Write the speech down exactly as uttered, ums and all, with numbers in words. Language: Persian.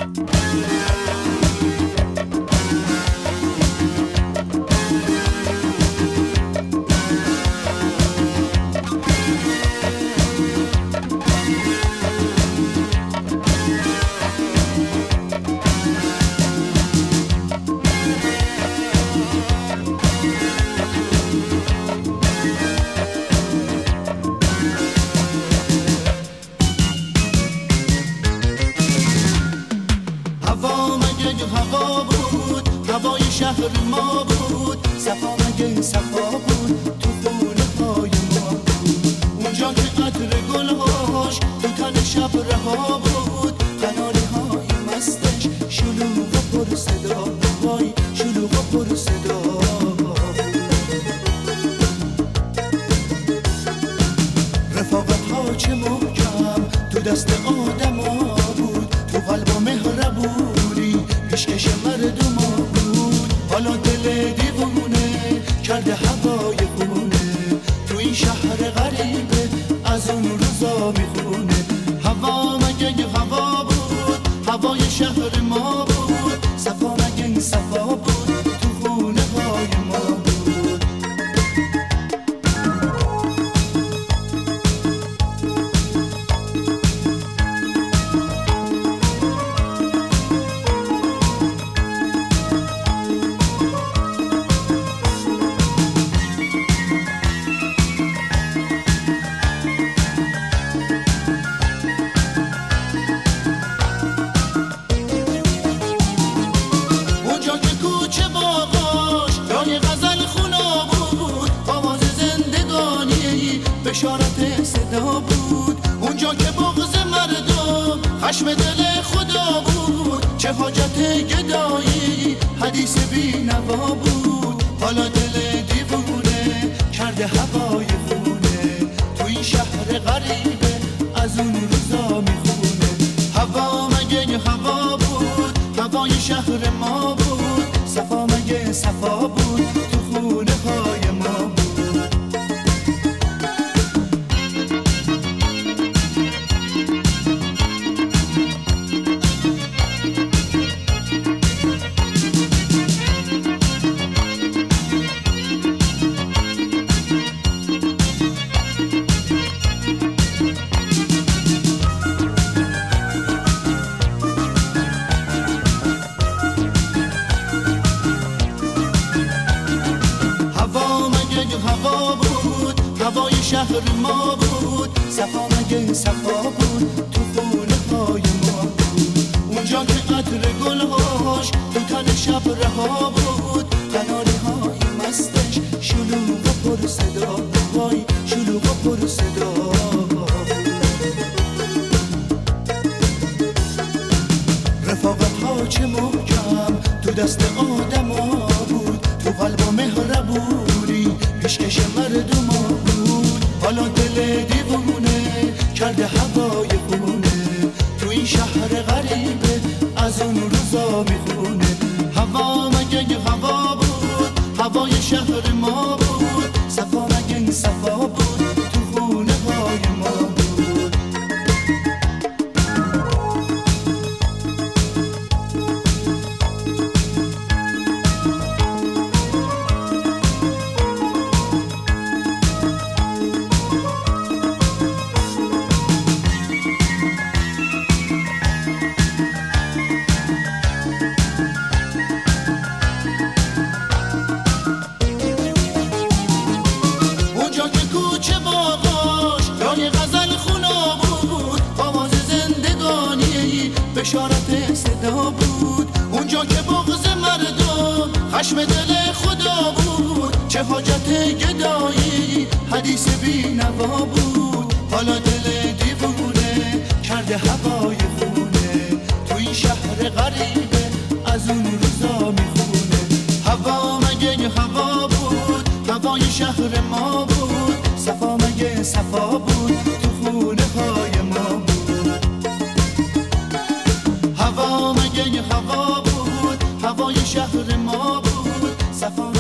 هوا بود، هوای شهر ما بود، صفا مگه صفا بود، تو خونه های ما بود. اونجا که عطر گلهاش تو تن شب رها بود، قناری های مستش شلوغ و پر صدا، وای شلوغ و پر صدا. رفاقت ها چه محکم تو دست آدم ها بود، تو قلب و مهربونی پیشکش مردم ها بود. حالا دل دیوونه کرده هوای خونه، تو این شهر غریبه از اون روزا میخونه. هوا مگه هوا بود، هوای شهر ما بود، صفا مگه صفا بود، تو خونه های ما بود. بشارت صدا بود، اونجا که بغض مردم خشم دل خدا بود. چه حاجت گدایی حدیث بی نوا بود، حالا دل دیوونه کرده هوای خونه، تو این شهر غریبه از اون روزا میخونه. هوا مگه هوا بود، هوای شهر ما بود، صفا مگه صفا بود، تو خونه های ما بود. هوا بود، هوای شهر ما بود، صفا مگه صفا بود، تو خونه های ما بود. اونجا که عطر گلهاش تو تن شب رها بود، قناری های مستش شلوغ و پر صدا، وای شلوغ و پر صدا. رفاقت ها چه محکم تو دست آدم ها بود، تو قلب و مهربونی پیشکش مردم ها بود. حالا دل دیوونه کرده هوای خونه، تو این شهر غریبه از اون روزا میخونه. هوا مگه هوا بود، هوای شهر ما بود، صفا مگه صفا بود، تو خونه های ما بود. کوچه باغاش جای غزل خونا بود، آواز زندگانی بشارت صدا بود. اونجا که بغض مردم خشم دل خدا بود، چه حاجت گدایی حدیث بی نوا بود. حالا دل دیوونه کرده هوای خونه، تو این شهر غریبه از اون روزا میخونه. هوا مگه هوا بود، هوای شهر ما بود، صفا مگه صفا بود، تو خونه های ما بود. هوا مگه هوا بود، هوای شهر ما بود، صفا